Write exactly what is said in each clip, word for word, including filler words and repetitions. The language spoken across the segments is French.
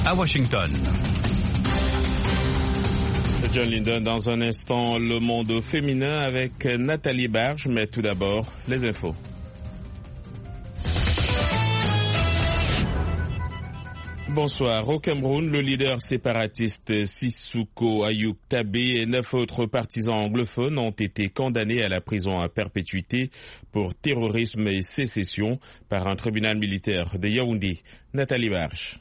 à Washington. John Linden, dans un instant, le monde féminin avec Nathalie Barge, mais tout d'abord, les infos. Bonsoir. Au Cameroun, le leader séparatiste Sissoko Ayuk Tabé et neuf autres partisans anglophones ont été condamnés à la prison à perpétuité pour terrorisme et sécession par un tribunal militaire de Yaoundé. Nathalie Barge.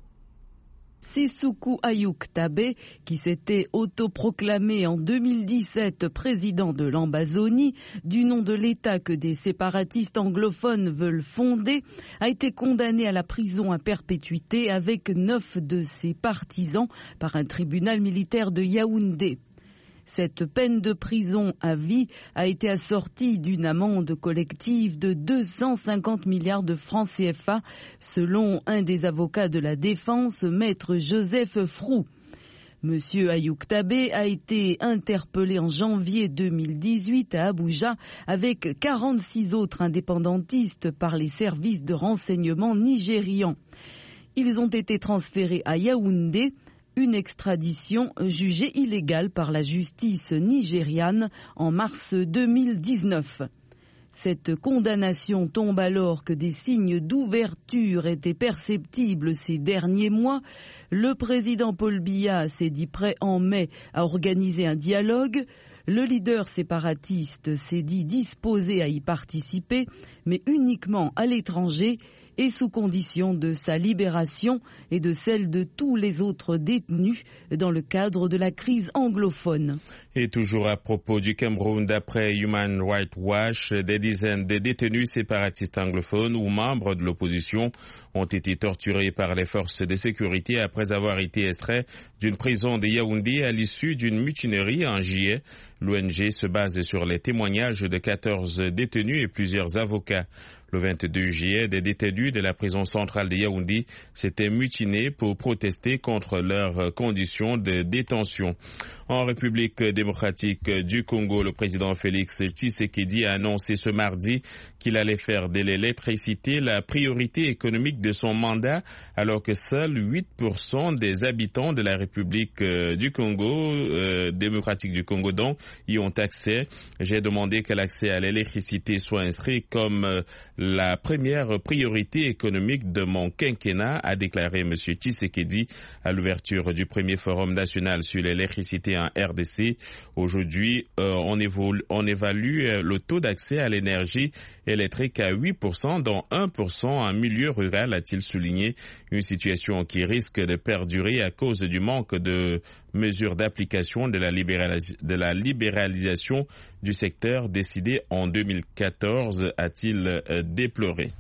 Sissoko Ayuk Tabé, qui s'était autoproclamé en deux mille dix-sept président de l'Ambazonie, du nom de l'État que des séparatistes anglophones veulent fonder, a été condamné à la prison à perpétuité avec neuf de ses partisans par un tribunal militaire de Yaoundé. Cette peine de prison à vie a été assortie d'une amende collective de deux cent cinquante milliards de francs C F A, selon un des avocats de la défense, maître Joseph Frou. Monsieur Ayuk Tabé a été interpellé en janvier deux mille dix-huit à Abuja avec quarante-six autres indépendantistes par les services de renseignement nigérians. Ils ont été transférés à Yaoundé, une extradition jugée illégale par la justice nigériane en mars deux mille dix-neuf. Cette condamnation tombe alors que des signes d'ouverture étaient perceptibles ces derniers mois. Le président Paul Biya s'est dit prêt en mai à organiser un dialogue. Le leader séparatiste s'est dit disposé à y participer, mais uniquement à l'étranger et sous condition de sa libération et de celle de tous les autres détenus dans le cadre de la crise anglophone. Et toujours à propos du Cameroun, d'après Human Rights Watch, des dizaines de détenus séparatistes anglophones ou membres de l'opposition ont été torturés par les forces de sécurité après avoir été extraits d'une prison de Yaoundé à l'issue d'une mutinerie en juillet. L'O N G se base sur les témoignages de quatorze détenus et plusieurs avocats. Le vingt-deux juillet, des détenus de la prison centrale de Yaoundé s'étaient mutinés pour protester contre leurs conditions de détention. En République démocratique du Congo, le président Félix Tshisekedi a annoncé ce mardi qu'il allait faire de l'électricité la priorité économique de son mandat, alors que seuls huit pour cent des habitants de la République du Congo, euh, démocratique du Congo donc, y ont accès. J'ai demandé que l'accès à l'électricité soit inscrit comme euh, la première priorité économique de mon quinquennat, a déclaré M. Tshisekedi à l'ouverture du premier forum national sur l'électricité en R D C. Aujourd'hui, euh, on, évolu- on évalue le taux d'accès à l'énergie électrique à huit pour cent, dont un pour cent en milieu rural, a-t-il souligné. Une situation qui risque de perdurer à cause du manque de mesures d'application de la, libéralis- de la libéralisation du secteur décidée en deux mille quatorze, a-t-il euh, déploré.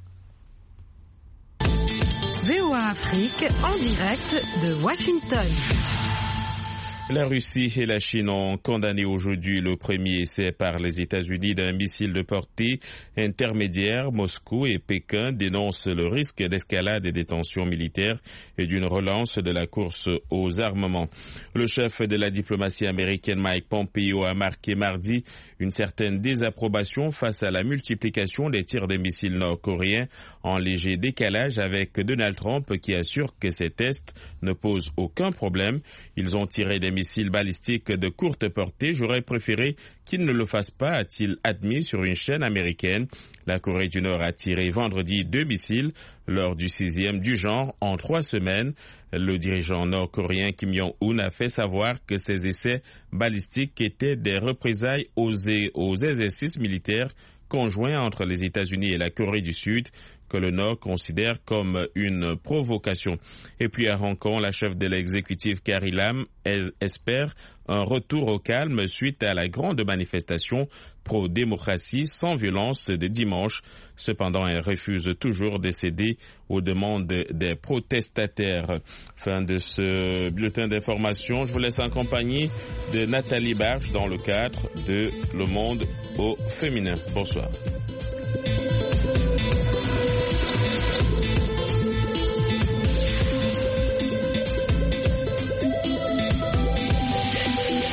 V O A Afrique en direct de Washington. La Russie et la Chine ont condamné aujourd'hui le premier essai par les États-Unis d'un missile de portée intermédiaire. Moscou et Pékin dénoncent le risque d'escalade des tensions militaires et d'une relance de la course aux armements. Le chef de la diplomatie américaine Mike Pompeo a marqué mardi une certaine désapprobation face à la multiplication des tirs de missiles nord-coréens en léger décalage avec Donald Trump qui assure que ces tests ne posent aucun problème. Ils ont tiré des missiles balistiques de courte portée. J'aurais préféré qu'ils ne le fassent pas, a-t-il admis sur une chaîne américaine. La Corée du Nord a tiré vendredi deux missiles lors du sixième du genre en trois semaines. Le dirigeant nord-coréen Kim Jong-un a fait savoir que ces essais balistiques étaient des représailles aux, aux exercices militaires conjoints entre les États-Unis et la Corée du Sud, que le Nord considère comme une provocation. Et puis à Hong Kong, la chef de l'exécutif Carrie Lam espère un retour au calme suite à la grande manifestation pro-démocratie sans violence de dimanche. Cependant, elle refuse toujours de céder aux demandes des protestataires. Fin de ce bulletin d'information. Je vous laisse en compagnie de Nathalie Barge dans le cadre de Le Monde au féminin. Bonsoir.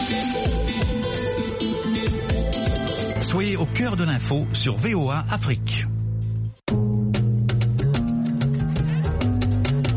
Soyez au cœur de l'info sur V O A Afrique.